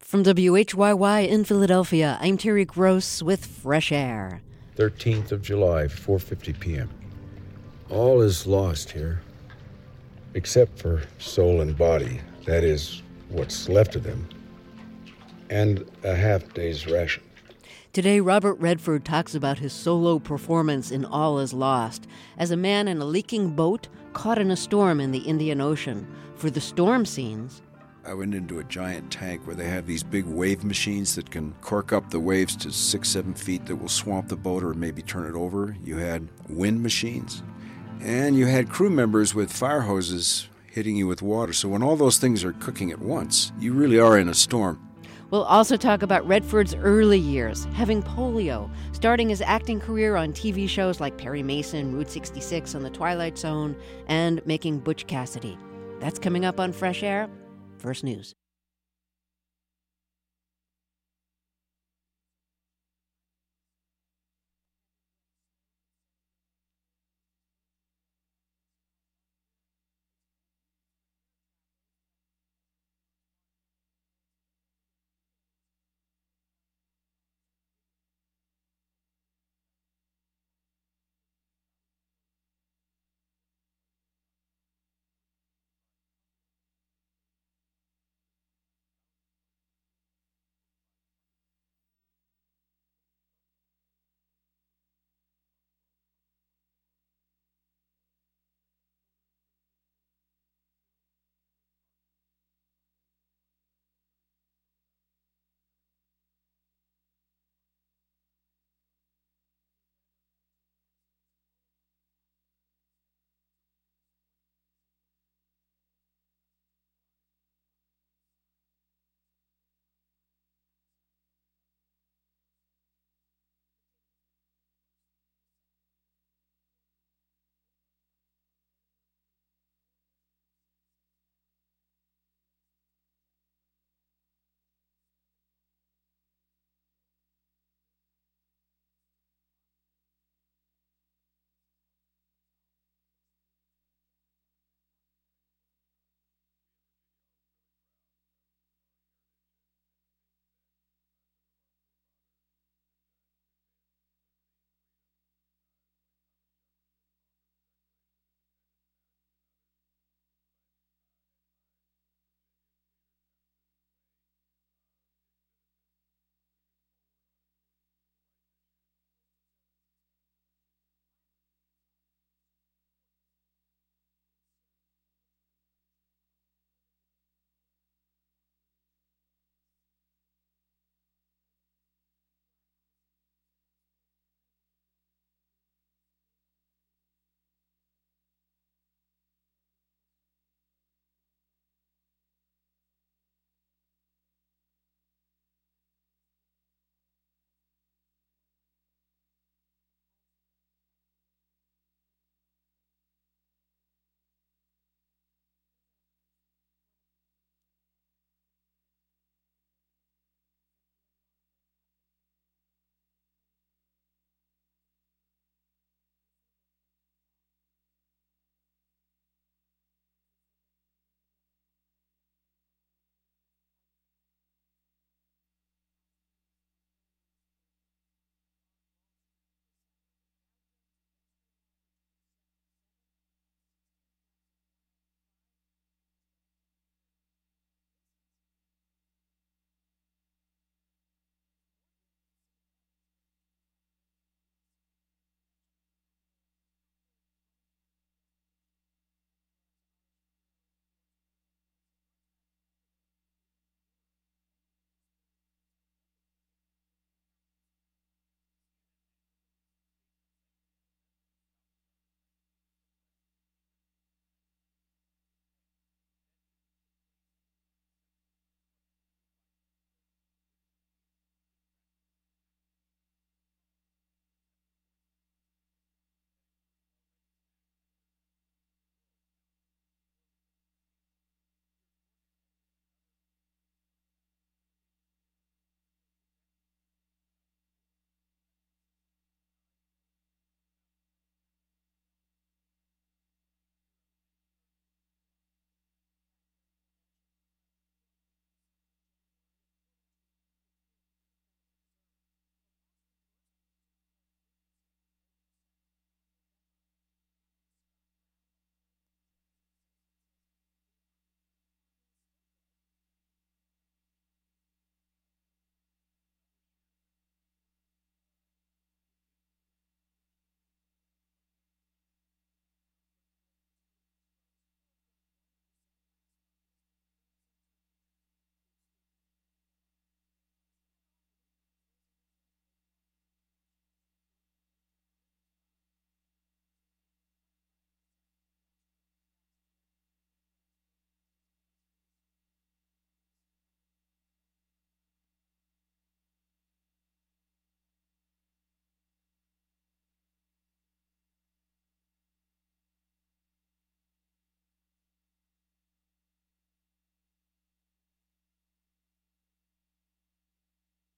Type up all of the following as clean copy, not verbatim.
From WHYY in Philadelphia, I'm Terry Gross with Fresh Air. 13th of July, 4:50 p.m. All is lost here, except for soul and body. That is, what's left of them. And a half-day's ration. Today, Robert Redford talks about his solo performance in All Is Lost as a man in a leaking boat caught in a storm in the Indian Ocean. For the storm scenes, I went into a giant tank where they have these big wave machines that can cork up the waves to 6-7 feet that will swamp the boat or maybe turn it over. You had wind machines, and you had crew members with fire hoses hitting you with water. So when all those things are cooking at once, you really are in a storm. we'll also talk about Redford's early years, having polio, starting his acting career on TV shows like Perry Mason, Route 66 on The Twilight Zone, and making Butch Cassidy. That's coming up on Fresh Air. First News.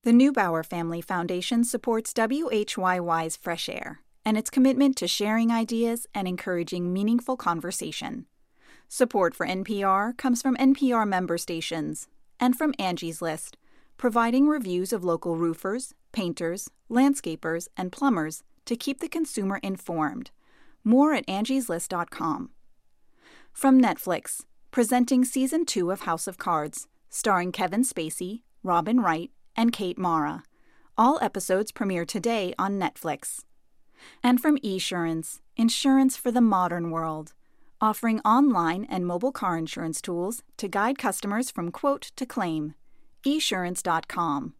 The Neubauer Family Foundation supports WHYY's Fresh Air and its commitment to sharing ideas and encouraging meaningful conversation. Support for NPR comes from NPR member stations and from Angie's List, providing reviews of local roofers, painters, landscapers, and plumbers to keep the consumer informed. More at angieslist.com. From Netflix, presenting Season 2 of House of Cards, starring Kevin Spacey, Robin Wright, and Kate Mara. All episodes premiere today on Netflix. And from Esurance, insurance for the modern world, offering online and mobile car insurance tools to guide customers from quote to claim. Esurance.com.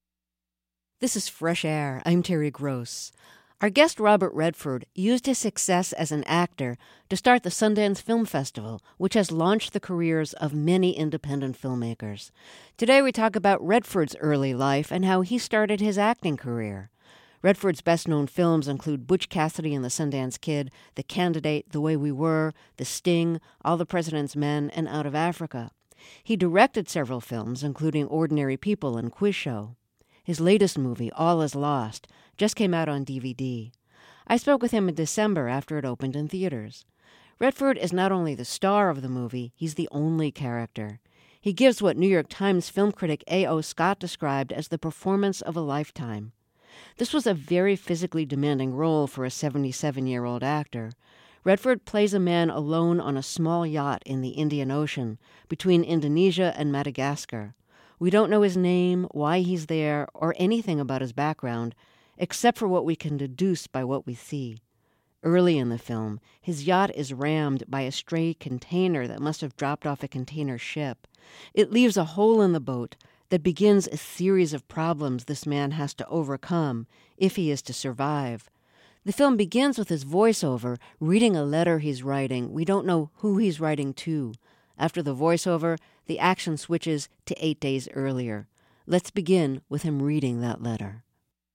This is Fresh Air. I'm Terry Gross. Our guest Robert Redford used his success as an actor to start the Sundance Film Festival, which has launched the careers of many independent filmmakers. Today we talk about Redford's early life and how he started his acting career. Redford's best-known films include Butch Cassidy and the Sundance Kid, The Candidate, The Way We Were, The Sting, All the President's Men, and Out of Africa. He directed several films, including Ordinary People and Quiz Show. His latest movie, All Is Lost, just came out on DVD. I spoke with him in December after it opened in theaters. Redford is not only the star of the movie, he's the only character. He gives what New York Times film critic A.O. Scott described as the performance of a lifetime. This was a very physically demanding role for a 77-year-old actor. Redford plays a man alone on a small yacht in the Indian Ocean, between Indonesia and Madagascar. We don't know his name, why he's there, or anything about his background, except for what we can deduce by what we see. Early in the film, his yacht is rammed by a stray container that must have dropped off a container ship. It leaves a hole in the boat that begins a series of problems this man has to overcome if he is to survive. The film begins with his voiceover reading a letter he's writing. We don't know who he's writing to. After the voiceover, the action switches to 8 days earlier. Let's begin with him reading that letter.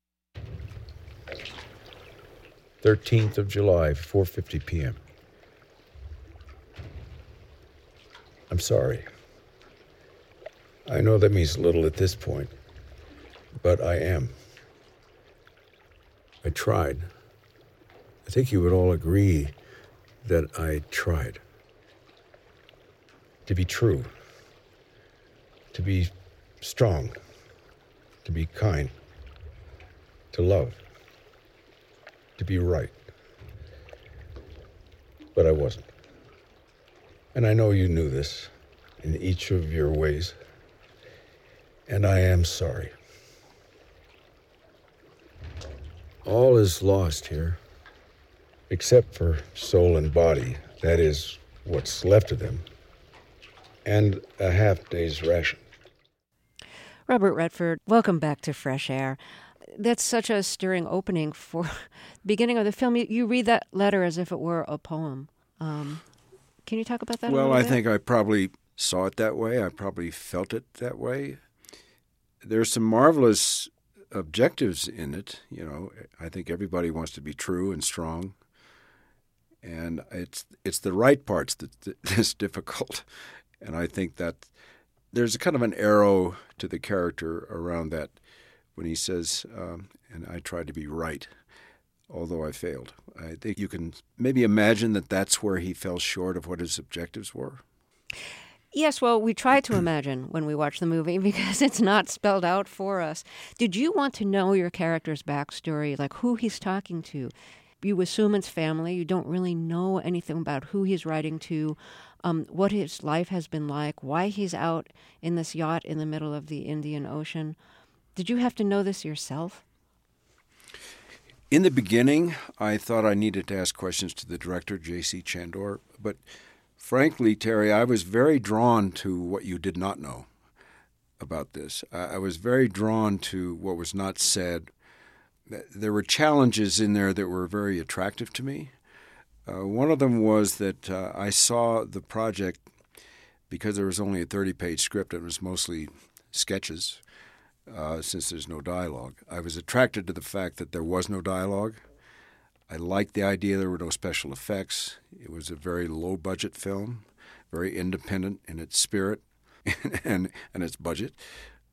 13th of July, 4:50 p.m. I'm sorry. I know that means little at this point, but I am. I tried. I think you would all agree that I tried. To be true. To be strong. To be kind. To love. To be right. But I wasn't. And I know you knew this in each of your ways. And I am sorry. All is lost here, except for soul and body. That is what's left of them. And a half-day's ration. Robert Redford, welcome back to Fresh Air. That's such a stirring opening for the beginning of the film. You read that letter as if it were a poem. Can you talk about that a little bit? Well, I think I probably saw it that way. I probably felt it that way. There's some marvelous objectives in it. You know, I think everybody wants to be true and strong. And it's the right parts that's difficult. And I think that there's a kind of an arrow to the character around that when he says, and I tried to be right, although I failed. I think you can maybe imagine that that's where he fell short of what his objectives were. Yes, well, we try to imagine when we watch the movie because it's not spelled out for us. Did you want to know your character's backstory, like who he's talking to? You assume it's family. You don't really know anything about who he's writing to, what his life has been like, why he's out in this yacht in the middle of the Indian Ocean. Did you have to know this yourself? In the beginning, I thought I needed to ask questions to the director, J.C. Chandor, but frankly, Terry, I was very drawn to what you did not know about this. I was very drawn to what was not said. There were challenges in there that were very attractive to me. One of them was that I saw the project, because there was only a 30-page script, and it was mostly sketches, since there's no dialogue. I was attracted to the fact that there was no dialogue. I liked the idea there were no special effects. It was a very low-budget film, very independent in its spirit and its budget.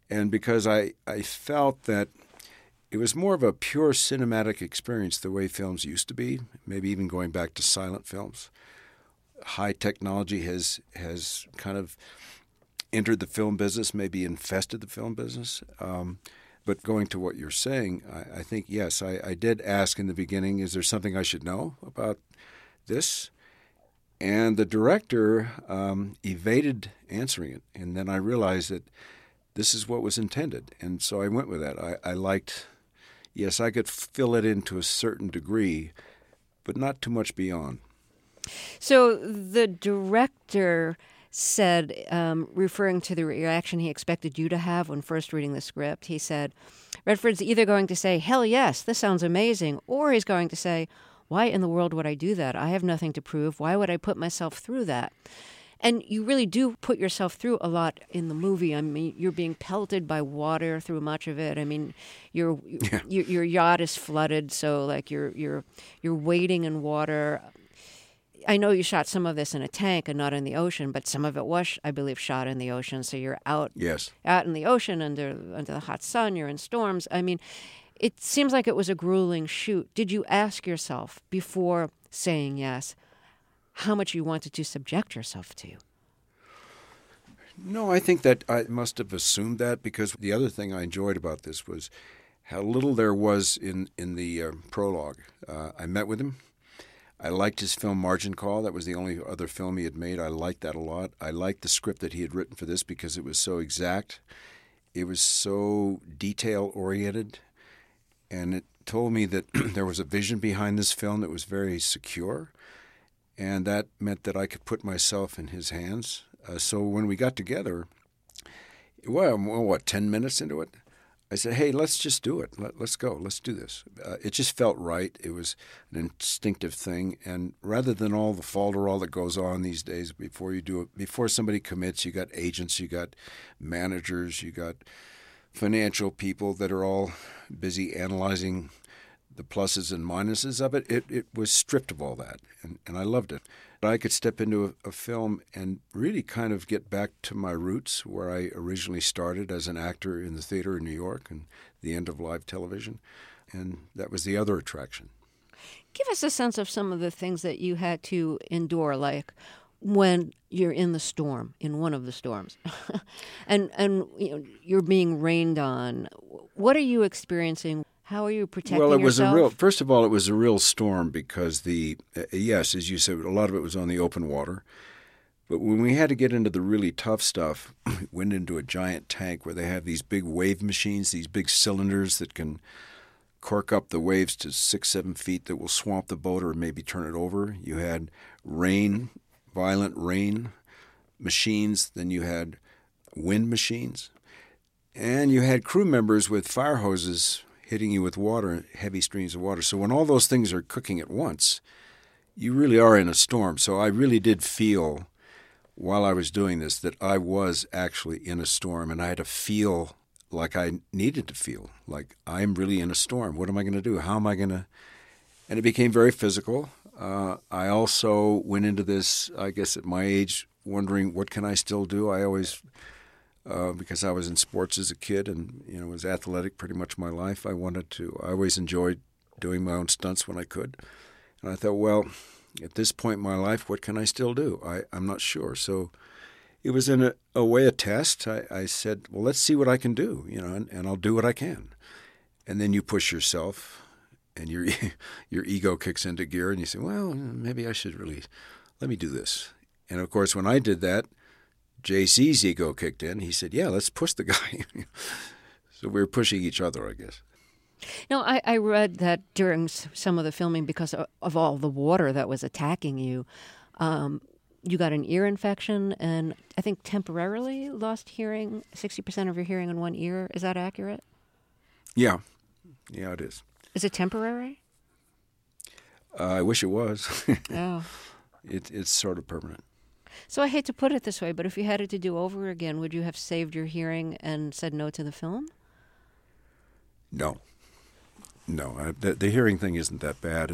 And because I felt that it was more of a pure cinematic experience the way films used to be, maybe even going back to silent films. High technology has kind of entered the film business, maybe infested the film business. But going to what you're saying, I think, yes, I did ask in the beginning, is there something I should know about this? And the director evaded answering it. And then I realized that this is what was intended. And so I went with that. I liked, yes, I could fill it in to a certain degree, but not too much beyond. So the director said, referring to the reaction he expected you to have when first reading the script, he said, Redford's either going to say, hell yes, this sounds amazing, or he's going to say, why in the world would I do that? I have nothing to prove. Why would I put myself through that? And you really do put yourself through a lot in the movie. I mean, you're being pelted by water through much of it. I mean, your yacht is flooded, so like you're wading in water. I know you shot some of this in a tank and not in the ocean, but some of it was, I believe, shot in the ocean. So you're out in the ocean under the hot sun. You're in storms. I mean, it seems like it was a grueling shoot. Did you ask yourself before saying yes how much you wanted to subject yourself to? No, I think that I must have assumed that, because the other thing I enjoyed about this was how little there was in the prologue. I met with him. I liked his film Margin Call. That was the only other film he had made. I liked that a lot. I liked the script that he had written for this because it was so exact. It was so detail-oriented. And it told me that there was a vision behind this film that was very secure. And that meant that I could put myself in his hands. So when we got together, 10 minutes into it, I said, hey, let's just do it. Let's go. Let's do this. It just felt right. It was an instinctive thing. And rather than all the falderall that goes on these days before you do it, before somebody commits, you got agents, you got managers, you got financial people that are all busy analyzing the pluses and minuses of it. It was stripped of all that, and I loved it. I could step into a film and really kind of get back to my roots, where I originally started as an actor in the theater in New York and the end of live television, and that was the other attraction. Give us a sense of some of the things that you had to endure, like when you're in the storm, in one of the storms, and you know, you're being rained on. What are you experiencing? How are you protecting yourself? Well, it was first of all, it was a real storm because yes, as you said, a lot of it was on the open water. But when we had to get into the really tough stuff, we went into a giant tank where they have these big wave machines, these big cylinders that can cork up the waves to 6-7 feet that will swamp the boat or maybe turn it over. You had violent rain machines. Then you had wind machines. And you had crew members with fire hoses hitting you with water, heavy streams of water. So when all those things are cooking at once, you really are in a storm. So I really did feel, while I was doing this, that I was actually in a storm, and I had to feel like I needed to feel, like I'm really in a storm. What am I going to do? How am I going to... And it became very physical. I also went into this, I guess at my age, wondering, what can I still do? I always... because I was in sports as a kid and was athletic pretty much my life. I always enjoyed doing my own stunts when I could. And I thought, well, at this point in my life, what can I still do? I'm not sure. So it was in a way a test. I said, well, let's see what I can do, and I'll do what I can. And then you push yourself and your ego kicks into gear and you say, well, maybe I should really, let me do this. And of course, when I did that, JC's ego kicked in. He said, yeah, let's push the guy. So we were pushing each other, I guess. Now, I read that during some of the filming, because of all the water that was attacking you, you got an ear infection and I think temporarily lost hearing, 60% of your hearing in one ear. Is that accurate? Yeah. Yeah, it is. Is it temporary? I wish it was. Oh. It's sort of permanent. So I hate to put it this way, but if you had it to do over again, would you have saved your hearing and said no to the film? No. The hearing thing isn't that bad,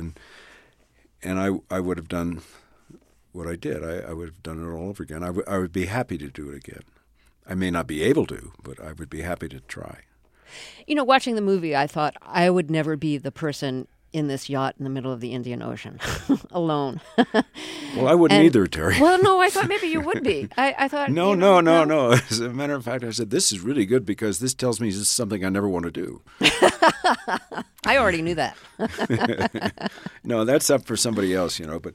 and I would have done what I did. I would have done it all over again. I would be happy to do it again. I may not be able to, but I would be happy to try. You know, watching the movie, I thought I would never be the person in this yacht in the middle of the Indian Ocean alone. Well, I wouldn't either, Terry. Well, no, I thought maybe you would be. I thought... No. As a matter of fact, I said, this is really good because this tells me this is something I never want to do. I already knew that. No, that's up for somebody else,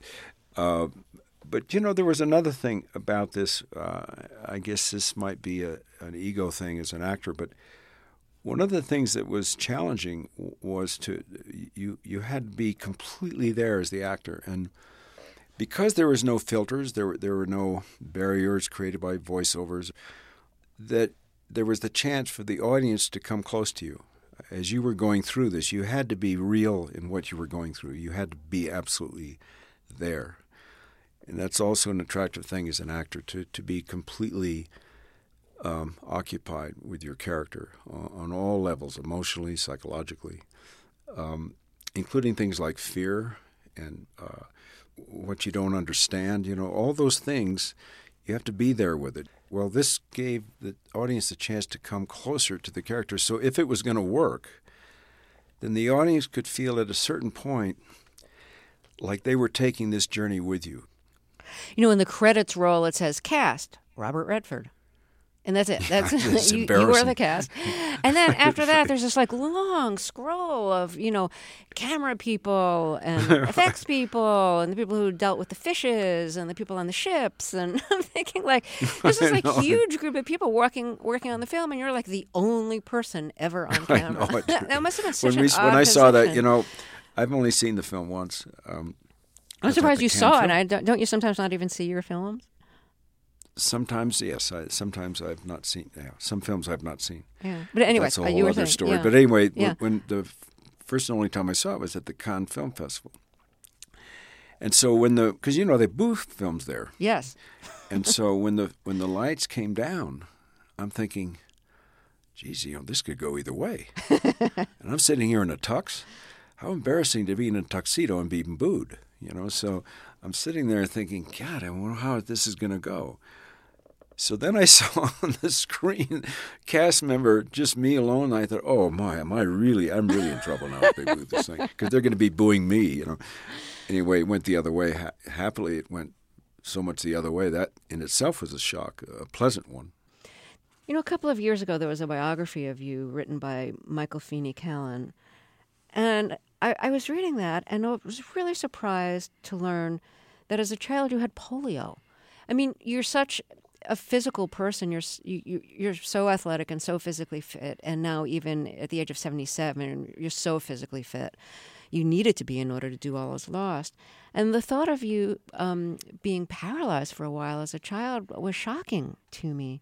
But, there was another thing about this. I guess this might be an ego thing as an actor, but one of the things that was challenging was you had to be completely there as the actor. And because there was no filters, there were no barriers created by voiceovers, that there was the chance for the audience to come close to you. As you were going through this, you had to be real in what you were going through. You had to be absolutely there. And that's also an attractive thing as an actor, to be completely occupied with your character on all levels, emotionally, psychologically, including things like fear and what you don't understand. All those things, you have to be there with it. Well, this gave the audience the chance to come closer to the character. So if it was going to work, then the audience could feel at a certain point like they were taking this journey with you. In the credits roll, it says cast, Robert Redford. And that's it. That's you were the cast. And then after that, there's this long scroll of, camera people and effects people and the people who dealt with the fishes and the people on the ships. And I'm thinking this is a huge group of people working on the film, and you're the only person ever on camera. That must have been such an odd When I saw that, position. I've only seen the film once. I'm surprised you saw it. Don't you sometimes not even see your films? Sometimes, yes. Sometimes I've not seen. Yeah, some films I've not seen. Yeah, but anyway, that's a whole you were other saying, story. yeah. But anyway, Yeah. when the first and only time I saw it was at the Cannes Film Festival, and so because they booth films there, Yes. and so when the lights came down, I'm thinking, geez, this could go either way, and I'm sitting here in a tux. How embarrassing to be in a tuxedo and be booed, So I'm sitting there thinking, God, I wonder how this is going to go. So then I saw on the screen cast member, just me alone. And I thought, oh my, I'm really in trouble now if they boo this thing, because they're going to be booing me, Anyway, it went the other way. Happily, it went so much the other way. That in itself was a shock, a pleasant one. A couple of years ago, there was a biography of you written by Michael Feeney Callan. And I was reading that, and I was really surprised to learn that as a child you had polio. I mean, you're such a physical person. You're so athletic and so physically fit, and now even at the age of 77, you're so physically fit. You needed to be in order to do all is lost. And the thought of you being paralyzed for a while as a child was shocking to me.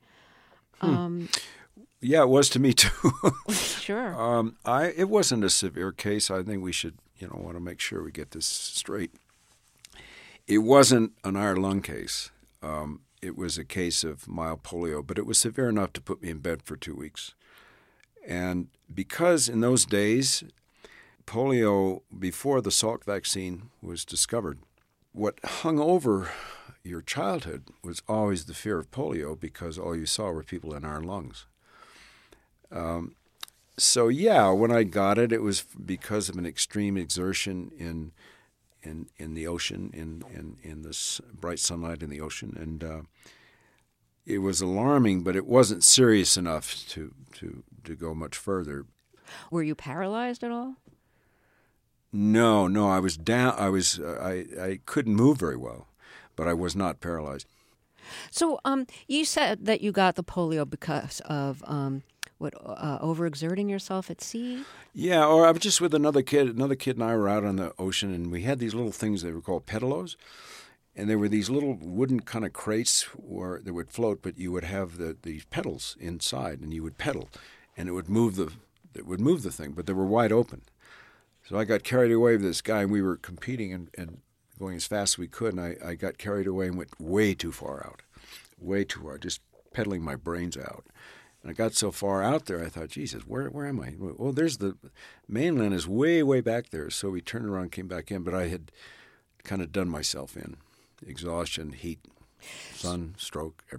Yeah, it was to me too. Sure. It wasn't a severe case. I think we should, want to make sure we get this straight. It wasn't an iron lung case. It was a case of mild polio, but it was severe enough to put me in bed for 2 weeks. And because in those days, polio, before the Salk vaccine was discovered, what hung over your childhood was always the fear of polio, because all you saw were people in iron lungs. So yeah, when I got it, it was because of an extreme exertion in the ocean, in the bright sunlight in the ocean, and it was alarming, but it wasn't serious enough to go much further. Were you paralyzed at all? No, I was down. I couldn't move very well, but I was not paralyzed. So you said that you got the polio because of overexerting yourself at sea? Yeah, or I was just with another kid. Another kid and I were out on the ocean, and we had these little things that were called pedalos. And there were these little wooden kind of crates that would float, but you would have these pedals inside, and you would pedal, and it would move the thing, but they were wide open. So I got carried away with this guy, and we were competing and going as fast as we could, and I got carried away and went way too far out, just pedaling my brains out. And I got so far out there, I thought, Jesus, where am I? Well, there's the mainland is way, way back there. So we turned around and came back in, but I had kind of done myself in. Exhaustion, heat, sun, stroke, everything.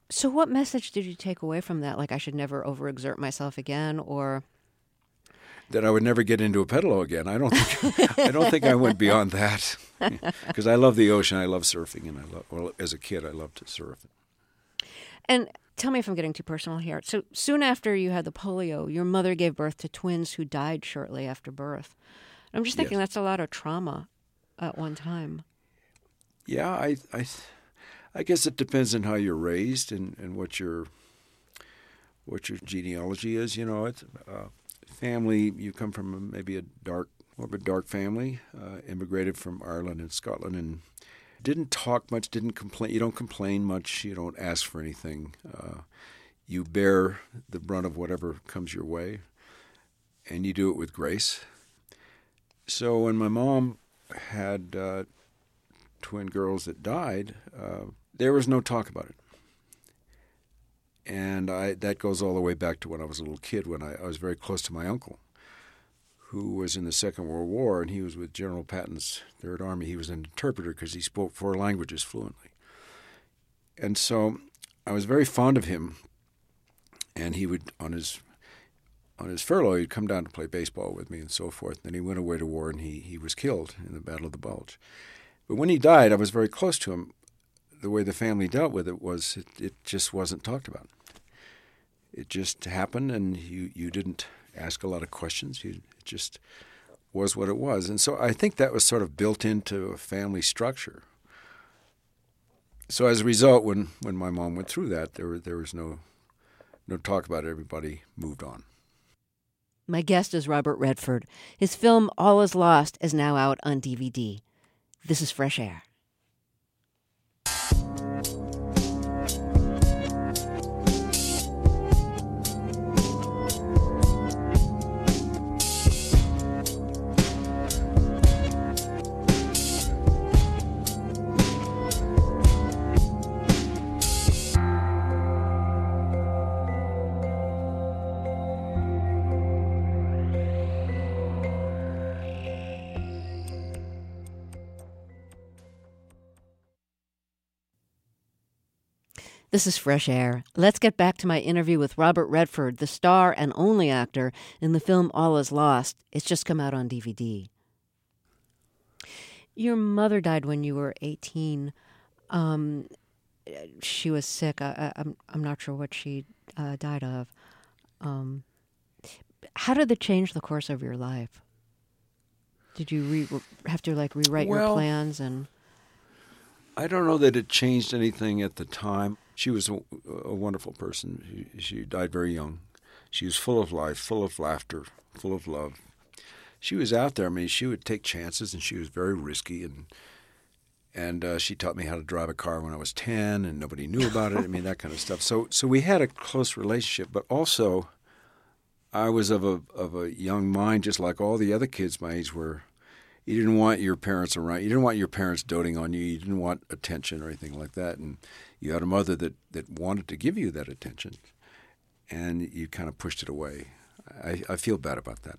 So what message did you take away from that? Like, I should never overexert myself again, or... That I would never get into a pedalo again. I don't think I went beyond that, because I love the ocean. I love surfing, and as a kid, I loved to surf. And tell me if I'm getting too personal here. So soon after you had the polio, your mother gave birth to twins who died shortly after birth. I'm just thinking That's a lot of trauma at one time. Yeah, I guess it depends on how you're raised and what your genealogy is. You know, it's family. You come from maybe more of a dark family, immigrated from Ireland and Scotland, and didn't talk much, didn't complain. You don't complain much. You don't ask for anything. You bear the brunt of whatever comes your way, and you do it with grace. So when my mom had twin girls that died, there was no talk about it. And that goes all the way back to when I was a little kid, when I was very close to my uncle, who was in the Second World War, and he was with General Patton's Third Army. He was an interpreter because he spoke 4 languages fluently. And so I was very fond of him, and he would, on his furlough, he'd come down to play baseball with me and so forth. Then he went away to war, and he was killed in the Battle of the Bulge. But when he died, I was very close to him. The way the family dealt with it was it just wasn't talked about. It just happened, and you didn't ask a lot of questions. It just was what it was. And so I think that was sort of built into a family structure. So as a result, when my mom went through that, there was no talk about it. Everybody moved on. My guest is Robert Redford. His film All Is Lost is now out on DVD. This is Fresh Air. This is Fresh Air. Let's get back to my interview with Robert Redford, the star and only actor in the film All Is Lost. It's just come out on DVD. Your mother died when you were 18. She was sick. I'm not sure what she died of. How did it change the course of your life? Did you have to rewrite your plans? And I don't know that it changed anything at the time. She was a wonderful person. She died very young. She was full of life, full of laughter, full of love. She was out there. I mean, she would take chances, and she was very risky. And she taught me how to drive a car when I was 10, and nobody knew about it. I mean, that kind of stuff. So we had a close relationship. But also, I was of a young mind, just like all the other kids my age were. You didn't want your parents around. You didn't want your parents doting on you. You didn't want attention or anything like that. And you had a mother that wanted to give you that attention, and you kind of pushed it away. I feel bad about that.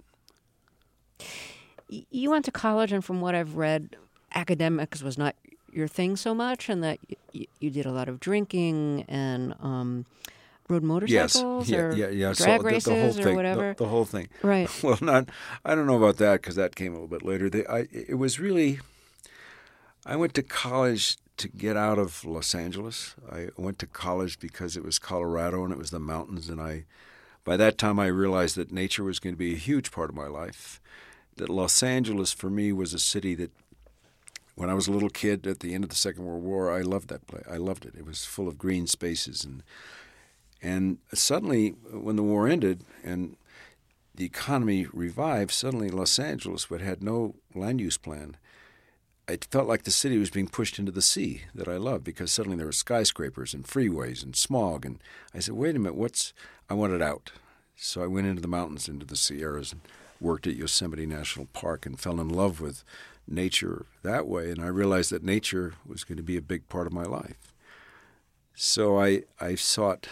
You went to college, and from what I've read, academics was not your thing so much, and that you did a lot of drinking and rode motorcycles or drag races the whole thing, or whatever. The whole thing. Right. Well, I don't know about that because that came a little bit later. It was really, I went to college to get out of Los Angeles. I went to college because it was Colorado and it was the mountains, and by that time I realized that nature was going to be a huge part of my life. That Los Angeles for me was a city that, when I was a little kid at the end of the Second World War, I loved that place. I loved it. It was full of green spaces, and suddenly when the war ended and the economy revived, suddenly Los Angeles had no land use plan. It felt like the city was being pushed into the sea that I loved, because suddenly there were skyscrapers and freeways and smog. And I said, wait a minute, I wanted out. So I went into the mountains, into the Sierras, and worked at Yosemite National Park and fell in love with nature that way. And I realized that nature was going to be a big part of my life. So I sought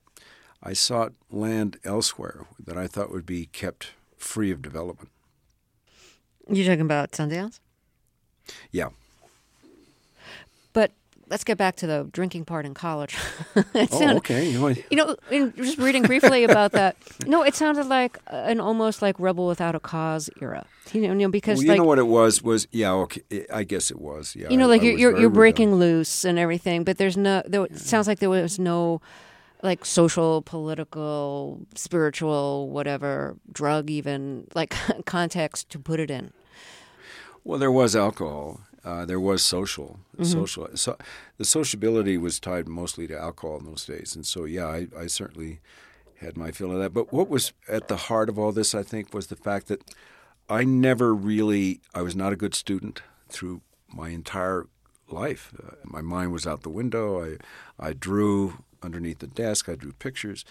land elsewhere that I thought would be kept free of development. You talking about Sundance? Yeah. But let's get back to the drinking part in college. Okay. Just reading briefly about that. No, it sounded like an almost like Rebel Without a Cause era. Because you know what it was okay. I guess it was. Yeah. You're breaking loose and everything, but it sounds like there was no like social, political, spiritual, whatever, drug even, like context to put it in. Well, there was alcohol. There was social. Mm-hmm. So the sociability was tied mostly to alcohol in those days. And so, yeah, I certainly had my fill of that. But what was at the heart of all this, I think, was the fact that I was not a good student through my entire life. My mind was out the window. I drew underneath the desk. I drew pictures.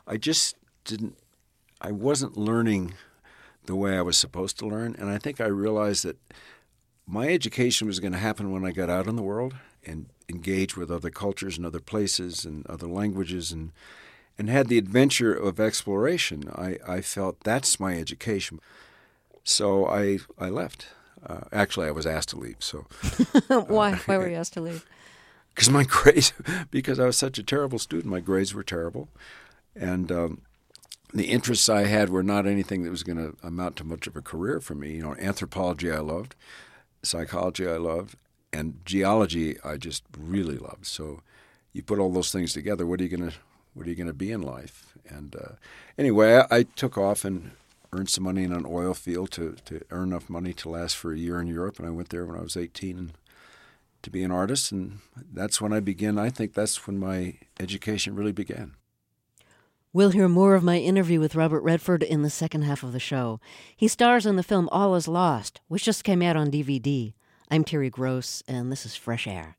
I wasn't learning the way I was supposed to learn. And I think I realized that my education was going to happen when I got out in the world and engaged with other cultures and other places and other languages and had the adventure of exploration. I felt that's my education. So I left. Actually, I was asked to leave. So Why were you asked to leave? Because my grades, because I was such a terrible student, my grades were terrible. And the interests I had were not anything that was going to amount to much of a career for me. Anthropology I loved, psychology I loved, and geology I just really loved. So you put all those things together, what are you going to be in life? And anyway, I took off and earned some money in an oil field to earn enough money to last for a year in Europe. And I went there when I was 18 and to be an artist. And that's when I began. I think that's when my education really began. We'll hear more of my interview with Robert Redford in the second half of the show. He stars in the film All Is Lost, which just came out on DVD. I'm Terry Gross, and this is Fresh Air.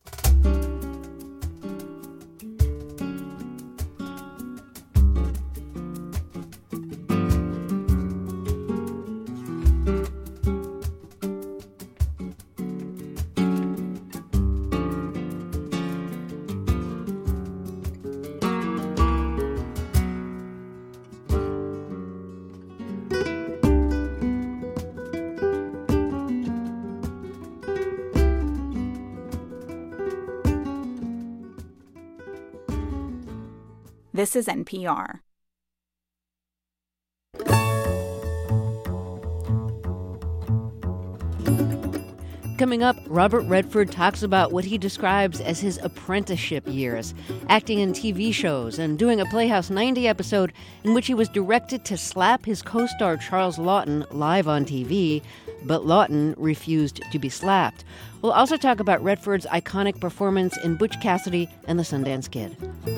This is NPR. Coming up, Robert Redford talks about what he describes as his apprenticeship years, acting in TV shows and doing a Playhouse 90 episode in which he was directed to slap his co-star Charles Laughton live on TV, but Laughton refused to be slapped. We'll also talk about Redford's iconic performance in Butch Cassidy and the Sundance Kid.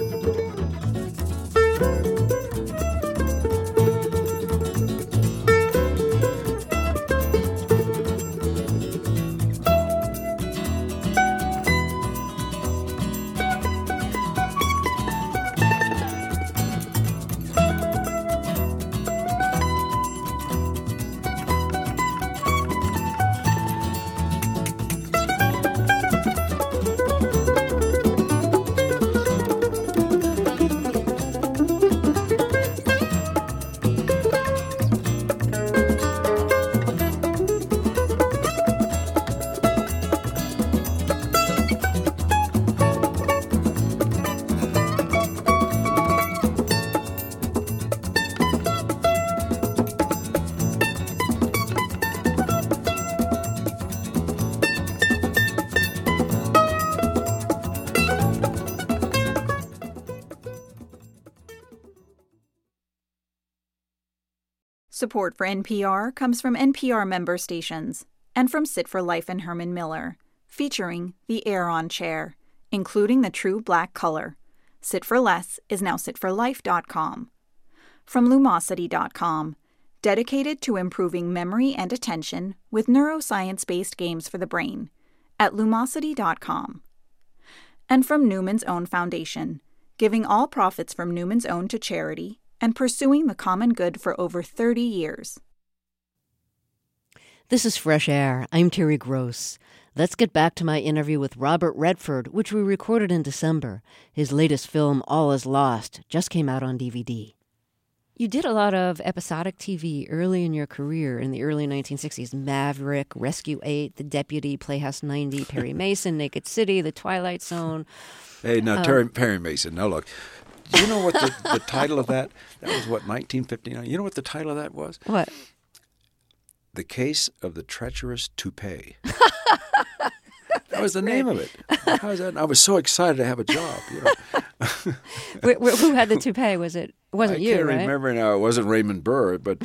Support for NPR comes from NPR member stations and from Sit for Life and Herman Miller, featuring the Aeron chair, including the true black color. Sit for Less is now sitforlife.com. From Lumosity.com, dedicated to improving memory and attention with neuroscience-based games for the brain, at Lumosity.com. And from Newman's Own Foundation, giving all profits from Newman's Own to charity and pursuing the common good for over 30 years. This is Fresh Air. I'm Terry Gross. Let's get back to my interview with Robert Redford, which we recorded in December. His latest film, All Is Lost, just came out on DVD. You did a lot of episodic TV early in your career in the early 1960s. Maverick, Rescue 8, The Deputy, Playhouse 90, Perry Mason, Naked City, The Twilight Zone. Hey, now, Perry Mason, now look. Do you know what the title of that? That was, what, 1959? You know what the title of that was? What? The Case of the Treacherous Toupee. That was the name of it. How is that? And I was so excited to have a job. You know. Who had the toupee? It wasn't you, right? I can't remember now. It wasn't Raymond Burr, but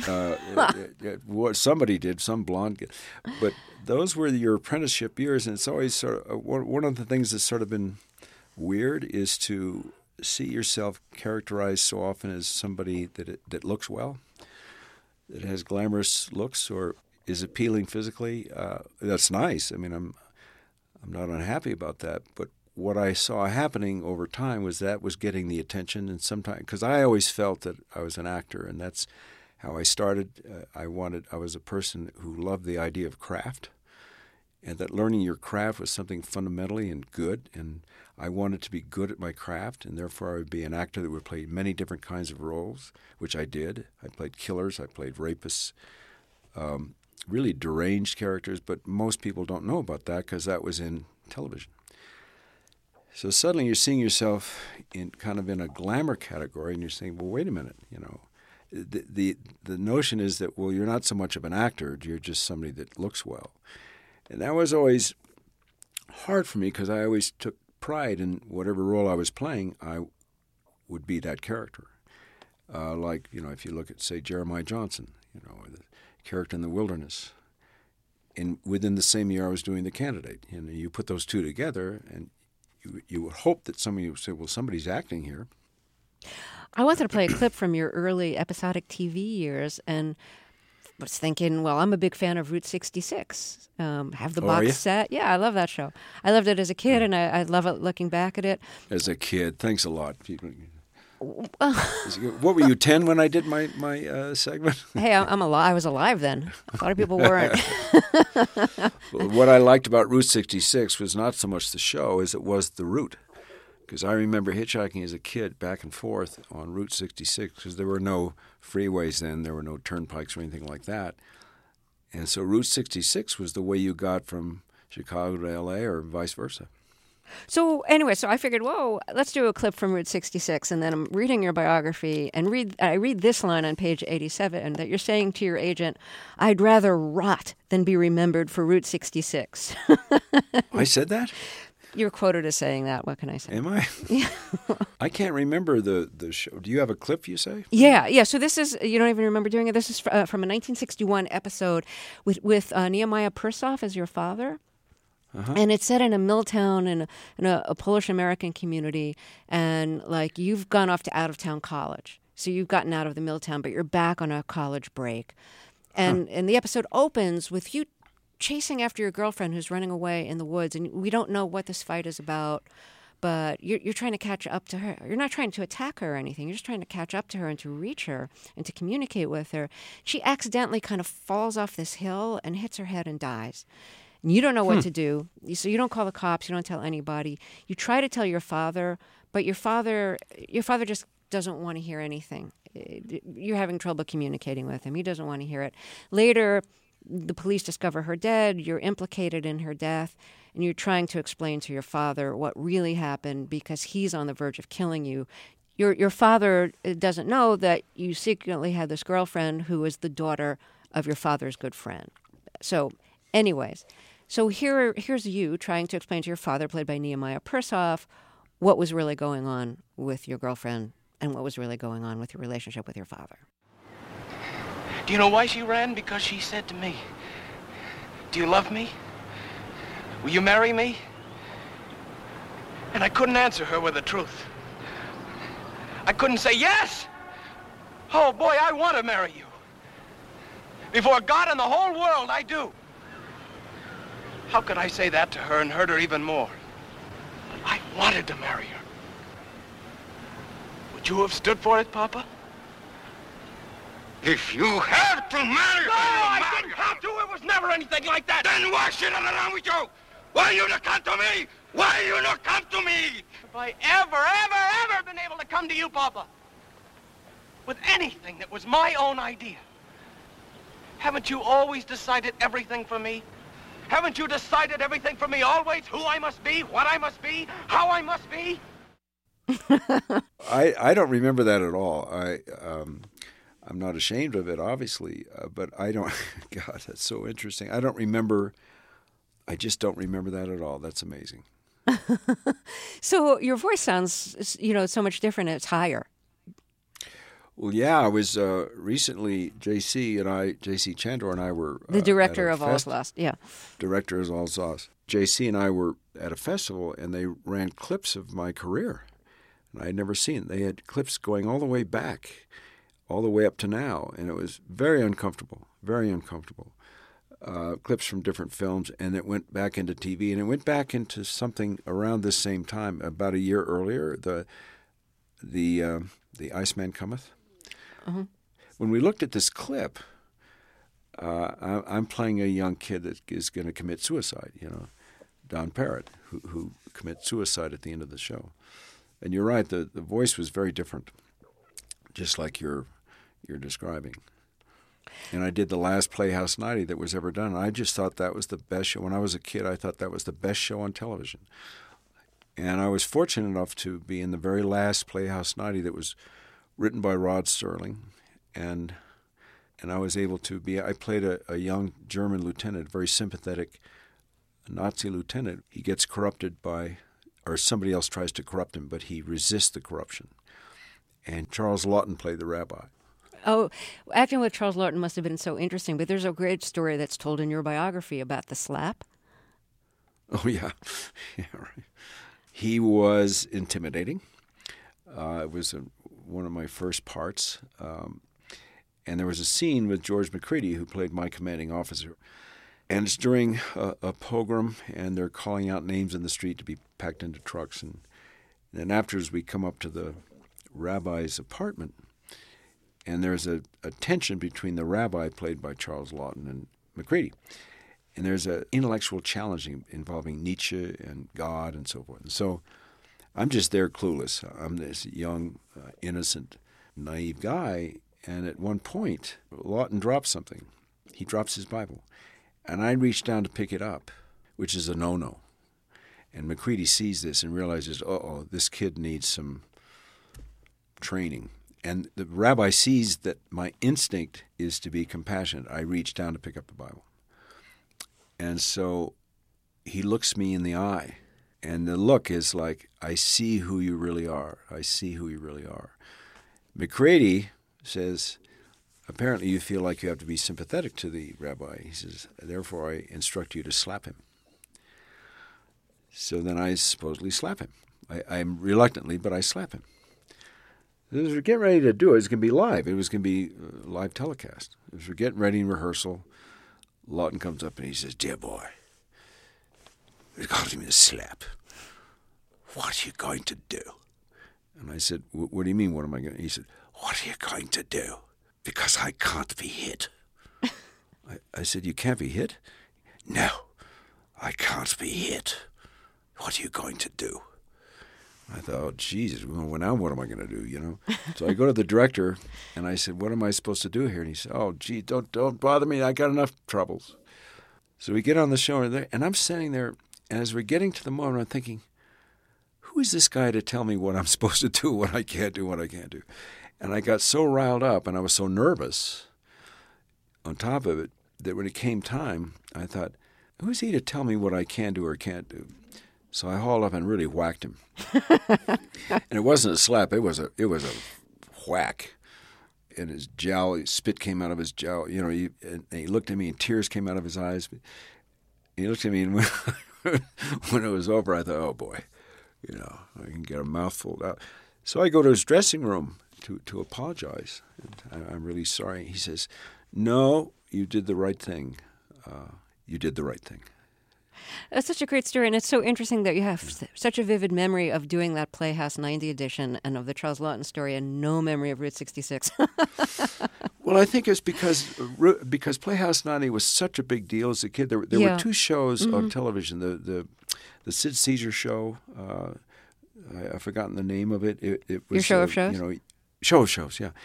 somebody did, some blonde kid. But those were your apprenticeship years, and it's always sort of one of the things that's sort of been weird is to see yourself characterized so often as somebody that looks well, that has glamorous looks or is appealing physically. That's nice. I mean, I'm not unhappy about that, but what I saw happening over time was getting the attention, and sometimes because I always felt that I was an actor, and that's how I started. I was a person who loved the idea of craft, and that learning your craft was something fundamentally and good, and I wanted to be good at my craft, and therefore I would be an actor that would play many different kinds of roles, which I did. I played killers, I played rapists, really deranged characters, but most people don't know about that because that was in television. So suddenly you're seeing yourself in a glamour category, and you're saying, well, wait a minute, you know. The notion is that, well, you're not so much of an actor, you're just somebody that looks well. And that was always hard for me because I always took pride in whatever role I was playing, I would be that character. Like, you know, if you look at, say, Jeremiah Johnson, you know, the character in The Wilderness. And within the same year I was doing The Candidate. And you put those two together, and you would hope that somebody would say, well, somebody's acting here. I wanted to play a clip from your early episodic TV years, and was thinking, well, I'm a big fan of Route 66. Have the box set. Yeah, I love that show. I loved it as a kid, and I love it looking back at it. As a kid, thanks a lot. What were you, 10 when I did my segment? Hey, I was alive then. A lot of people weren't. What I liked about Route 66 was not so much the show as it was the route. Because I remember hitchhiking as a kid back and forth on Route 66 because there were no freeways then. There were no turnpikes or anything like that. And so Route 66 was the way you got from Chicago to L.A. or vice versa. So anyway, I figured, whoa, let's do a clip from Route 66. And then I'm reading your biography, and I read this line on page 87 that you're saying to your agent, I'd rather rot than be remembered for Route 66. I said that? You're quoted as saying that. What can I say? Am I? Yeah. I can't remember the show. Do you have a clip, you say? Yeah. So this is, you don't even remember doing it. This is from a 1961 episode with Nehemiah Persoff as your father. Uh-huh. And it's set in a mill town in a Polish-American community. And, like, you've gone off to out-of-town college. So you've gotten out of the mill town, but you're back on a college break. And the episode opens with you chasing after your girlfriend who's running away in the woods, and we don't know what this fight is about, but you're trying to catch up to her. You're not trying to attack her or anything. You're just trying to catch up to her and to reach her and to communicate with her. She accidentally kind of falls off this hill and hits her head and dies. And you don't know what to do, so you don't call the cops. You don't tell anybody. You try to tell your father, but your father just doesn't want to hear anything. You're having trouble communicating with him. He doesn't want to hear it. Later, the police discover her dead, you're implicated in her death, and you're trying to explain to your father what really happened because he's on the verge of killing you. Your father doesn't know that you secretly had this girlfriend who is the daughter of your father's good friend. So, anyways, here's you trying to explain to your father, played by Nehemiah Persoff, what was really going on with your girlfriend and what was really going on with your relationship with your father. Do you know why she ran? Because she said to me, do you love me? Will you marry me? And I couldn't answer her with the truth. I couldn't say yes. Oh, boy, I want to marry you. Before God and the whole world, I do. How could I say that to her and hurt her even more? I wanted to marry her. Would you have stood for it, Papa? If you have to marry her, no, I didn't have to. It was never anything like that. Then why should I run around with you? Why you not come to me? Why you not come to me? Have I ever been able to come to you, Papa? with anything that was my own idea. Haven't you always decided everything for me? Haven't you decided everything for me always? Who I must be, what I must be, how I must be? I don't remember that at all. I'm not ashamed of it, obviously, but I don't. God, that's so interesting. I just don't remember that at all. That's amazing. So your voice sounds, so much different. It's higher. Well, yeah, I was recently, J.C. Chandor and I were... the director of All's Lost, yeah. Director of All's Lost. J.C. and I were at a festival, and they ran clips of my career. And I had never seen it. They had clips going all the way back, all the way up to now, and it was very uncomfortable, very uncomfortable. Clips from different films, and it went back into TV, and it went back into something around this same time, about a year earlier, the Iceman Cometh. Uh-huh. When we looked at this clip, I'm playing a young kid that is going to commit suicide, Don Parrott, who commits suicide at the end of the show. And you're right, the voice was very different, just like you're describing. And I did the last Playhouse 90 that was ever done. And I just thought that was the best show. When I was a kid, I thought that was the best show on television. And I was fortunate enough to be in the very last Playhouse 90 that was written by Rod Serling. And I was able to be, I played a young German lieutenant, very sympathetic Nazi lieutenant. He gets corrupted by, or somebody else tries to corrupt him, but he resists the corruption. And Charles Laughton played the rabbi. Oh, acting with Charles Laughton must have been so interesting, but there's a great story that's told in your biography about the slap. Oh, yeah. Yeah, right. He was intimidating. It was one of my first parts. And there was a scene with George McCready, who played my commanding officer. And it's during a pogrom, and they're calling out names in the street to be packed into trucks. And then afterwards, we come up to the rabbi's apartment, and there's a tension between the rabbi, played by Charles Laughton, and McCready. And there's an intellectual challenge involving Nietzsche and God and so forth. And so I'm just there clueless. I'm this young, innocent, naive guy. And at one point, Laughton drops something. He drops his Bible. And I reach down to pick it up, which is a no-no. And McCready sees this and realizes, this kid needs some training. And the rabbi sees that my instinct is to be compassionate. I reach down to pick up the Bible. And so he looks me in the eye. And the look is like, I see who you really are. I see who you really are. McCready says, apparently you feel like you have to be sympathetic to the rabbi. He says, therefore I instruct you to slap him. So then I supposedly slap him. I'm reluctantly, but I slap him. As we're getting ready to do it, it was going to be live. It was going to be live telecast. As we're getting ready in rehearsal, Laughton comes up and he says, dear boy, they called me to slap. What are you going to do? And I said, what do you mean, what am I going to do? He said, what are you going to do? Because I can't be hit. I said, you can't be hit? No, I can't be hit. What are you going to do? I thought, oh, Jesus, well, now what am I going to do, So I go to the director, and I said, what am I supposed to do here? And he said, oh, gee, don't bother me. I got enough troubles. So we get on the show, and I'm sitting there, and as we're getting to the moment, I'm thinking, who is this guy to tell me what I'm supposed to do, what I can't do, what I can't do? And I got so riled up, and I was so nervous on top of it, that when it came time, I thought, who is he to tell me what I can do or can't do? So I hauled up and really whacked him. And it wasn't a slap, it was a whack. And his jowl, spit came out of his jowl. And he looked at me and tears came out of his eyes. He looked at me, and when it was over, I thought, oh boy, I can get a mouthful out. So I go to his dressing room to apologize. And I'm really sorry. He says, no, you did the right thing. You did the right thing. That's such a great story, and it's so interesting that you have such a vivid memory of doing that Playhouse 90 edition and of the Charles Laughton story and no memory of Route 66. Well, I think it's because Playhouse 90 was such a big deal as a kid. There were two shows on television. The Sid Caesar show, I've forgotten the name of it. It was Your Show of Shows? Show of Shows, yeah.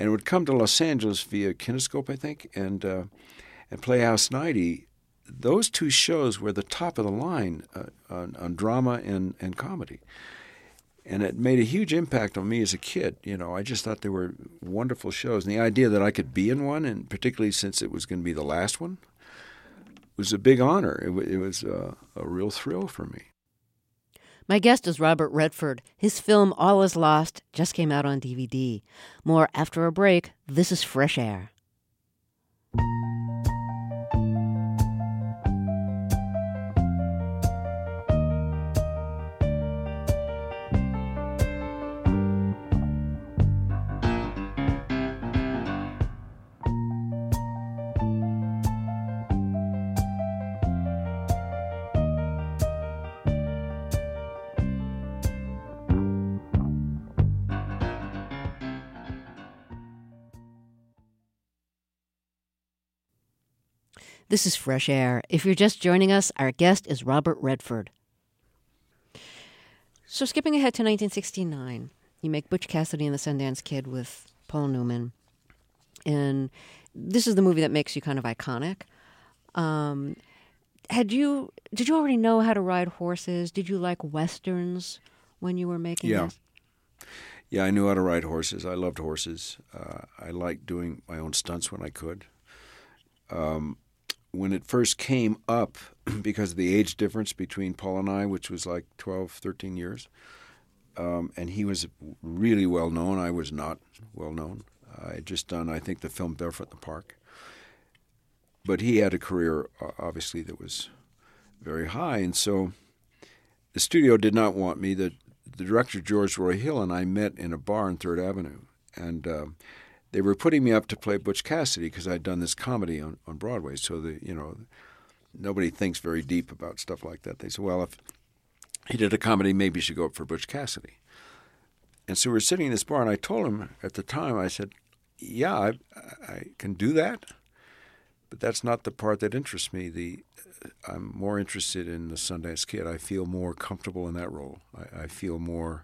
and would come to Los Angeles via Kinescope, I think, and Playhouse 90. Those two shows were the top of the line on drama and comedy. And it made a huge impact on me as a kid. I just thought they were wonderful shows. And the idea that I could be in one, and particularly since it was going to be the last one, was a big honor. It was a real thrill for me. My guest is Robert Redford. His film All Is Lost just came out on DVD. More after a break. This is Fresh Air. This is Fresh Air. If you're just joining us, our guest is Robert Redford. So skipping ahead to 1969, you make Butch Cassidy and the Sundance Kid with Paul Newman. And this is the movie that makes you kind of iconic. Did you already know how to ride horses? Did you like Westerns when you were making this? Yeah, I knew how to ride horses. I loved horses. I liked doing my own stunts when I could. When it first came up, because of the age difference between Paul and I, which was like 12, 13 years, and he was really well known. I was not well known. I had just done, I think, the film Barefoot in the Park. But he had a career, obviously, that was very high. And so the studio did not want me. The director, George Roy Hill, and I met in a bar on 3rd Avenue. And they were putting me up to play Butch Cassidy because I'd done this comedy on Broadway. So, nobody thinks very deep about stuff like that. They said, well, if he did a comedy, maybe you should go up for Butch Cassidy. And so we're sitting in this bar, and I told him at the time, I said, yeah, I can do that, but that's not the part that interests me. I'm more interested in the Sundance Kid. I feel more comfortable in that role. I feel more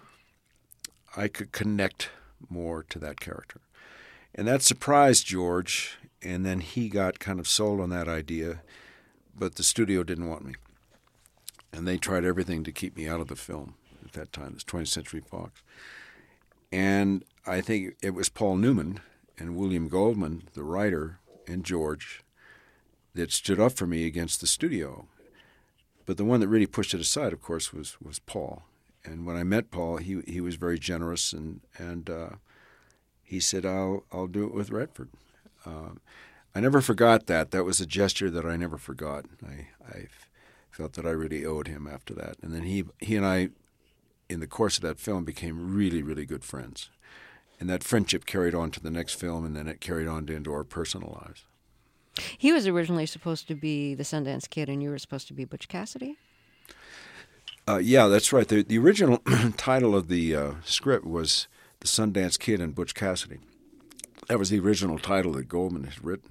– I could connect more to that character. And that surprised George, and then he got kind of sold on that idea, but the studio didn't want me. And they tried everything to keep me out of the film at that time. It was 20th Century Fox. And I think it was Paul Newman and William Goldman, the writer, and George, that stood up for me against the studio. But the one that really pushed it aside, of course, was Paul. And when I met Paul, he was very generous, and he said, I'll do it with Redford. I never forgot that. That was a gesture that I never forgot. I felt that I really owed him after that. And then he and I, in the course of that film, became really, really good friends. And that friendship carried on to the next film, and then it carried on into our personal lives. He was originally supposed to be the Sundance Kid, and you were supposed to be Butch Cassidy? Yeah, that's right. The original title of the script was The Sundance Kid and Butch Cassidy. That was the original title that Goldman had written.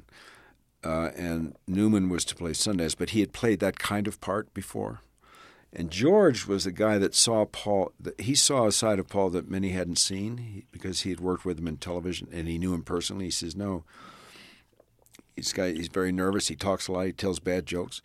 And Newman was to play Sundance, but he had played that kind of part before. And George was the guy that saw Paul. He saw a side of Paul that many hadn't seen because he had worked with him in television, and he knew him personally. He says, no, he's very nervous. He talks a lot. He tells bad jokes.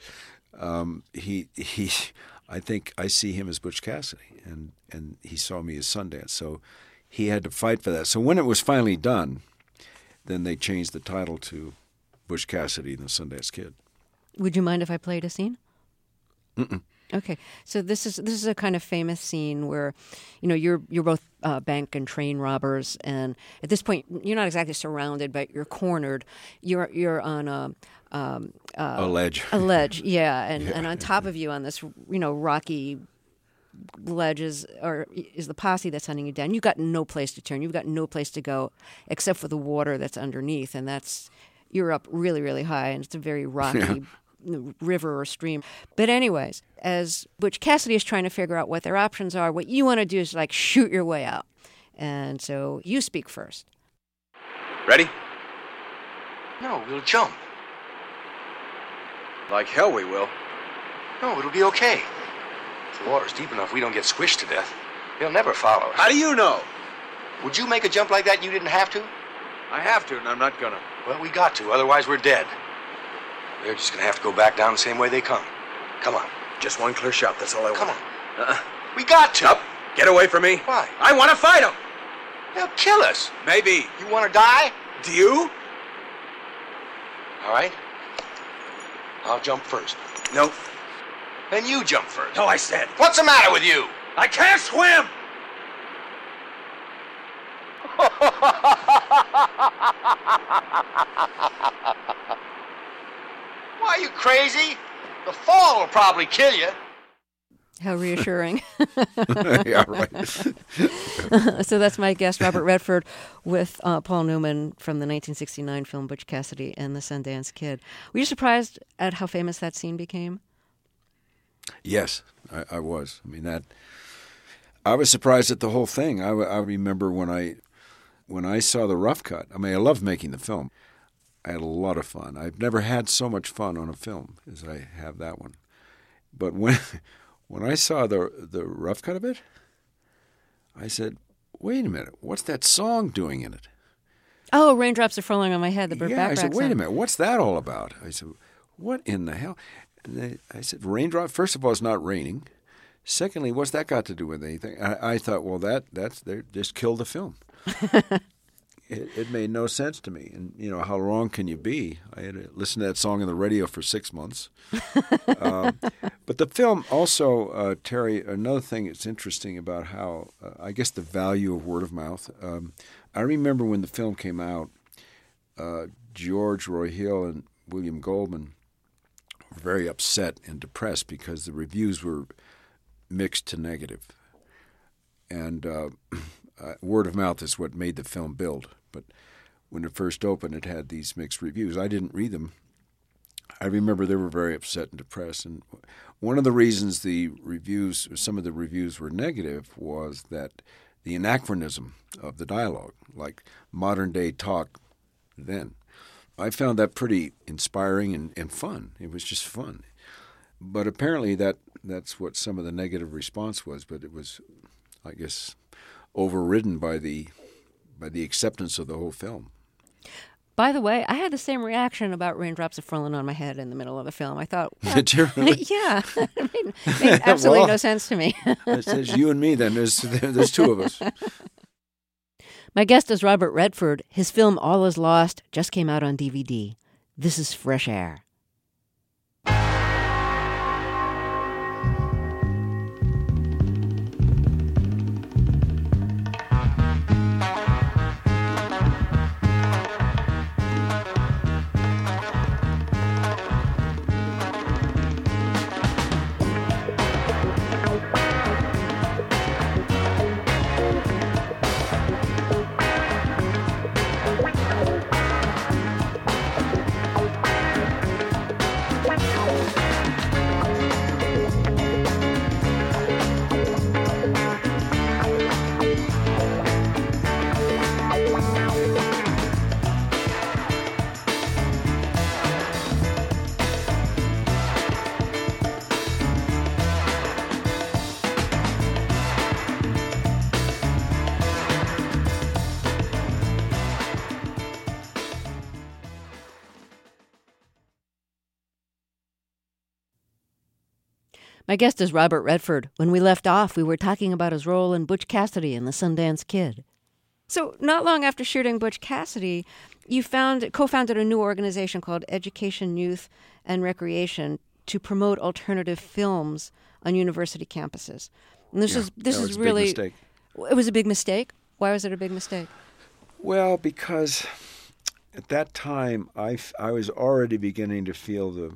I think I see him as Butch Cassidy, and he saw me as Sundance. So he had to fight for that. So when it was finally done, then they changed the title to Butch Cassidy and the Sundance Kid. Would you mind if I played a scene? Mm-mm. Okay, so this is a kind of famous scene where, you're both bank and train robbers, and at this point you're not exactly surrounded, but you're cornered. You're on a ledge. A ledge, yeah, and on top of you on this rocky ledge is the posse that's hunting you down. You've got no place to turn. You've got no place to go except for the water that's underneath, and you're up really, really high, and it's a very rocky river or stream. But anyways, as Butch Cassidy is trying to figure out what their options are, what you want to do is shoot your way out. And so you speak first. Ready? No, we'll jump. Like hell we will. No, it'll be okay. If the water's deep enough, we don't get squished to death. They'll never follow us. How do you know? Would you make a jump like that and you didn't have to? I have to, and I'm not gonna. Well, we got to, otherwise we're dead. They're just gonna have to go back down the same way they come. Come on. Just one clear shot, that's all I want. Come on. We got to. Up. Get away from me. Why? I want to fight him. They'll kill us. Maybe. You want to die? Do you? All right. I'll jump first. No. Then you jump first. No, I said. What's the matter with you? I can't swim! Why, are you crazy? The fall will probably kill you. How reassuring. Yeah, right. So that's my guest, Robert Redford, with Paul Newman from the 1969 film Butch Cassidy and the Sundance Kid. Were you surprised at how famous that scene became? Yes, I was. I mean, I was surprised at the whole thing. I remember when I saw the rough cut. I mean, I loved making the film. I had a lot of fun. I've never had so much fun on a film as I have that one. But when I saw the rough cut of it, I said, wait a minute, what's that song doing in it? Oh, Raindrops Are Falling on My Head, the Burt Bacharach I said, wait song. a minute, what's that all about? I said, what in the hell? And I said, raindrop, first of all, it's not raining. Secondly, what's that got to do with anything? I thought, well, that's they just killed the film. It made no sense to me. And, you know, how wrong can you be? I had to listen to that song on the radio for 6 months. But the film also, Terry, another thing that's interesting about how, I guess, the value of word of mouth. I remember when the film came out, George Roy Hill and William Goldman were very upset and depressed because the reviews were mixed to negative. And word of mouth is what made the film build. But when it first opened, it had these mixed reviews. I didn't read them. I remember they were very upset and depressed. And one of the reasons some of the reviews were negative was that the anachronism of the dialogue, like modern day talk then. I found that pretty inspiring and fun. It was just fun. But apparently that's what some of the negative response was. But it was, I guess, overridden by the acceptance of the whole film. By the way, I had the same reaction about Raindrops Are Falling on My Head in the middle of the film. I thought, well, did you really? Yeah, it made absolutely no sense to me. It says you and me then. There's two of us. My guest is Robert Redford. His film All Is Lost just came out on DVD. This is Fresh Air. My guest is Robert Redford. When we left off, we were talking about his role in Butch Cassidy and the Sundance Kid. So not long after shooting Butch Cassidy, you co-founded a new organization called Education, Youth, and Recreation to promote alternative films on university campuses. And this is really... Big mistake. It was a big mistake? Why was it a big mistake? Well, because at that time, I was already beginning to feel the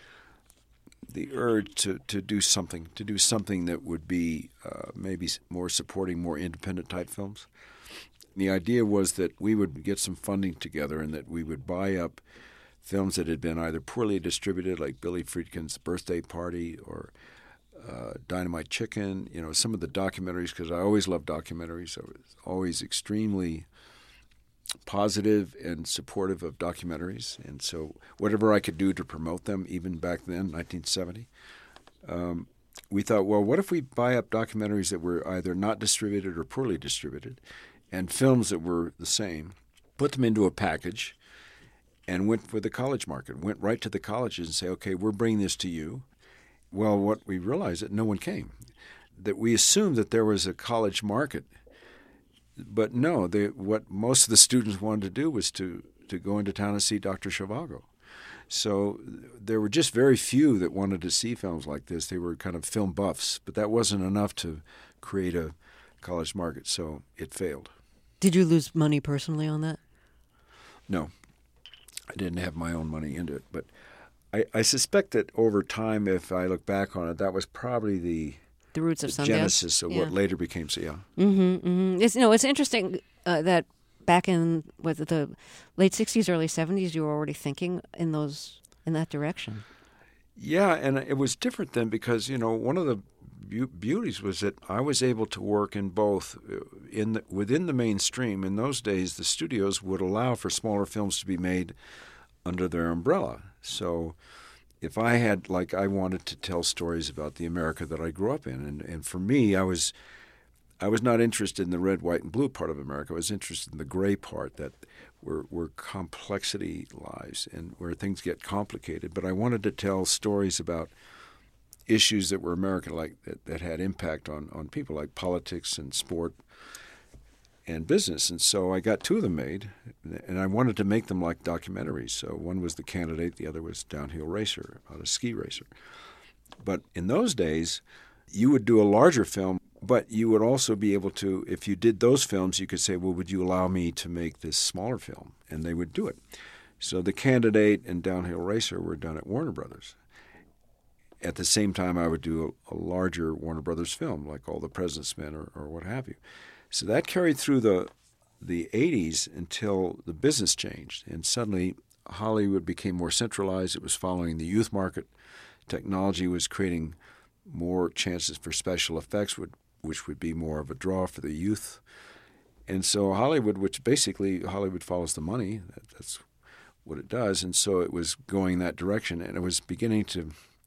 urge to do something that would be maybe more supporting more independent type films. The idea was that we would get some funding together and that we would buy up films that had been either poorly distributed, like Billy Friedkin's Birthday Party or Dynamite Chicken, some of the documentaries, because I always loved documentaries. I was always extremely positive and supportive of documentaries, and so whatever I could do to promote them, even back then, 1970, we thought, well, what if we buy up documentaries that were either not distributed or poorly distributed, and films that were the same, put them into a package, and went for the college market, went right to the colleges and say, okay, we're bringing this to you. Well, what we realized that no one came, that we assumed that there was a college market. But no, what most of the students wanted to do was to go into town and see Dr. Zhivago. So there were just very few that wanted to see films like this. They were kind of film buffs, but that wasn't enough to create a college market, so it failed. Did you lose money personally on that? No, I didn't have my own money into it. But I suspect that over time, if I look back on it, that was probably the roots of Sundance. Genesis of what later became SIA. It's interesting that back in the late 60s, early 70s, you were already thinking in that direction. Yeah, and it was different then because, one of the beauties was that I was able to work in both within the mainstream. In those days, the studios would allow for smaller films to be made under their umbrella. So if I wanted to tell stories about the America that I grew up in, and for me, I was not interested in the red, white, and blue part of America. I was interested in the gray part, that where complexity lies and where things get complicated. But I wanted to tell stories about issues that were American, like that had impact on people, like politics and sport and business. And so I got two of them made, and I wanted to make them like documentaries. So one was The Candidate, the other was Downhill Racer, about a ski racer. But in those days, you would do a larger film, but you would also be able to, if you did those films, you could say, well, would you allow me to make this smaller film? And they would do it. So The Candidate and Downhill Racer were done at Warner Brothers. At the same time, I would do a larger Warner Brothers film, like All the President's Men or what have you. So that carried through the 80s until the business changed. And suddenly Hollywood became more centralized. It was following the youth market. Technology was creating more chances for special effects, which would be more of a draw for the youth. And so Hollywood, which basically Hollywood follows the money, that's what it does. And so it was going that direction. And it was beginning to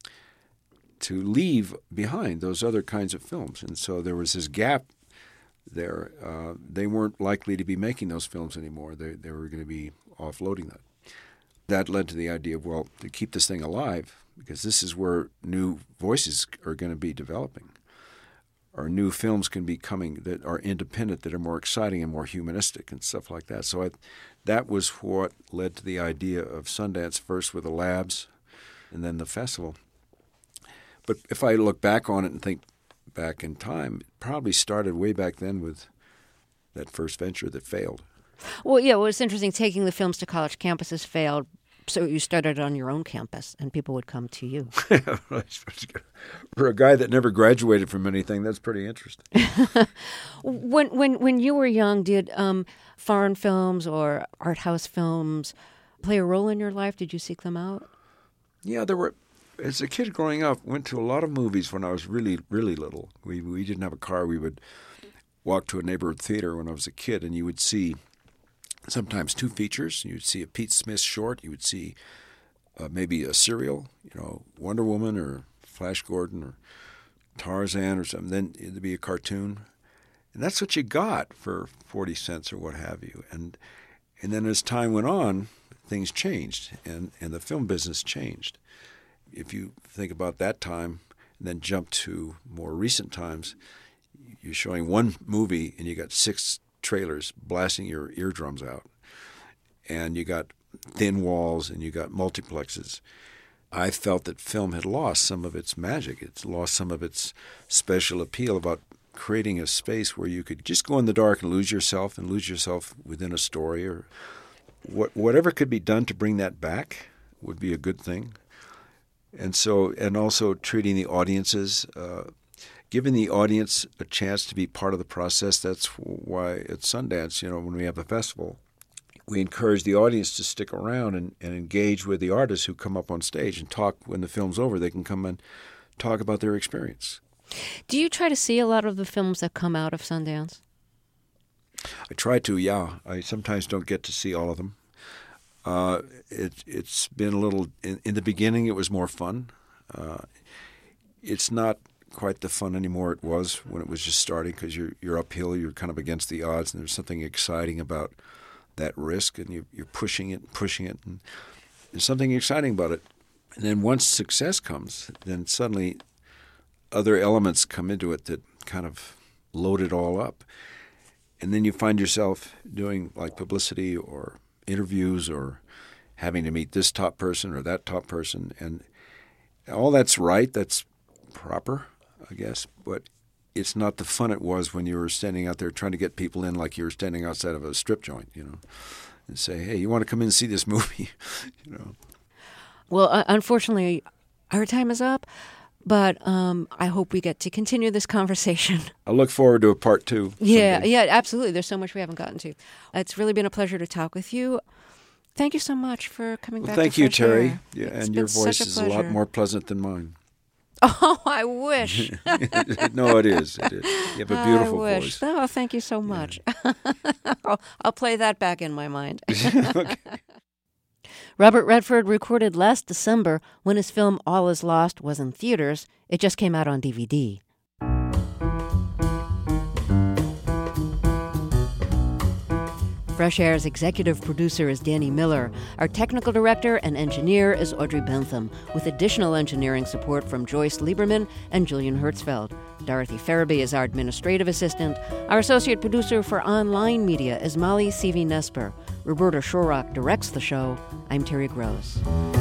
leave behind those other kinds of films. And so there was this gap there. They weren't likely to be making those films anymore. They were going to be offloading that. That led to the idea of, well, to keep this thing alive, because this is where new voices are going to be developing, or new films can be coming that are independent, that are more exciting and more humanistic and stuff like that. So that was what led to the idea of Sundance, first with the labs and then the festival. But if I look back on it and think back in time, it probably started way back then with that first venture that failed. Well, yeah, it's interesting. Taking the films to college campuses failed, so you started on your own campus, and people would come to you. For a guy that never graduated from anything, that's pretty interesting. When you were young, did foreign films or art house films play a role in your life? Did you seek them out? Yeah, there were. As a kid growing up, went to a lot of movies when I was really, really little. We didn't have a car. We would walk to a neighborhood theater when I was a kid, and you would see sometimes two features. You would see a Pete Smith short. You would see maybe a serial, Wonder Woman or Flash Gordon or Tarzan or something. Then it'd be a cartoon. And that's what you got for 40 cents or what have you. And then as time went on, things changed, and the film business changed. If you think about that time and then jump to more recent times, you're showing one movie and you got 6 trailers blasting your eardrums out. And you got thin walls and you got multiplexes. I felt that film had lost some of its magic. It's lost some of its special appeal about creating a space where you could just go in the dark and lose yourself within a story, or whatever could be done to bring that back would be a good thing. And also treating the audiences, giving the audience a chance to be part of the process. That's why at Sundance, when we have the festival, we encourage the audience to stick around and engage with the artists who come up on stage and talk. When the film's over, they can come and talk about their experience. Do you try to see a lot of the films that come out of Sundance? I try to, yeah. I sometimes don't get to see all of them. It's been a little, in the beginning it was more fun. It's not quite the fun anymore it was when it was just starting, because you're uphill, you're kind of against the odds, and there's something exciting about that risk, and you're pushing it, and there's something exciting about it. And then once success comes, then suddenly other elements come into it that kind of load it all up. And then you find yourself doing like publicity or interviews or having to meet this top person or that top person. And all that's right, that's proper, I guess, but it's not the fun it was when you were standing out there trying to get people in like you were standing outside of a strip joint, and say, hey, you want to come in and see this movie, Well, unfortunately, our time is up, but I hope we get to continue this conversation. I look forward to a part 2. Yeah, absolutely. There's so much we haven't gotten to. It's really been a pleasure to talk with you. Thank you so much for coming back. Thank to you, Fresh Terry. Air. Yeah, It's and been your voice such a is a lot pleasure. more pleasant than mine. Oh, I wish. No, it is. You have a beautiful I wish. voice. Oh, thank you so much. I'll play that back in my mind. Okay. Robert Redford recorded last December when his film All Is Lost was in theaters. It just came out on DVD. Fresh Air's executive producer is Danny Miller. Our technical director and engineer is Audrey Bentham, with additional engineering support from Joyce Lieberman and Julian Hertzfeld. Dorothy Farabee is our administrative assistant. Our associate producer for online media is Molly Seavey-Nesper. Roberta Shorrock directs the show. I'm Terry Gross.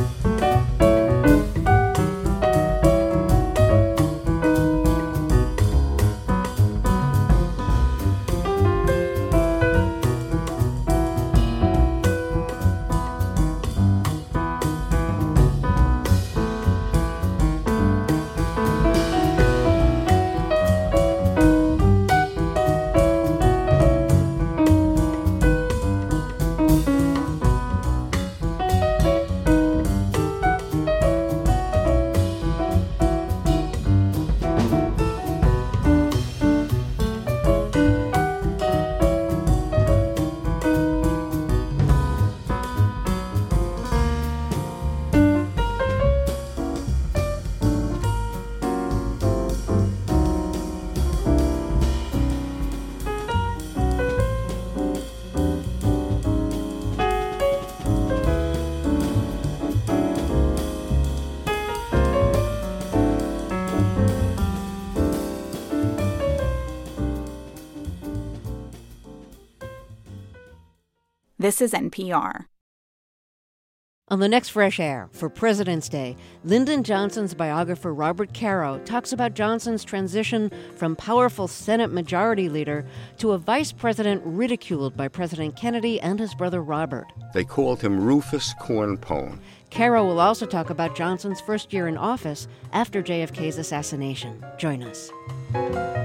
This is NPR. On the next Fresh Air, for President's Day, Lyndon Johnson's biographer Robert Caro talks about Johnson's transition from powerful Senate Majority Leader to a vice president ridiculed by President Kennedy and his brother Robert. They called him Rufus Cornpone. Caro will also talk about Johnson's first year in office after JFK's assassination. Join us.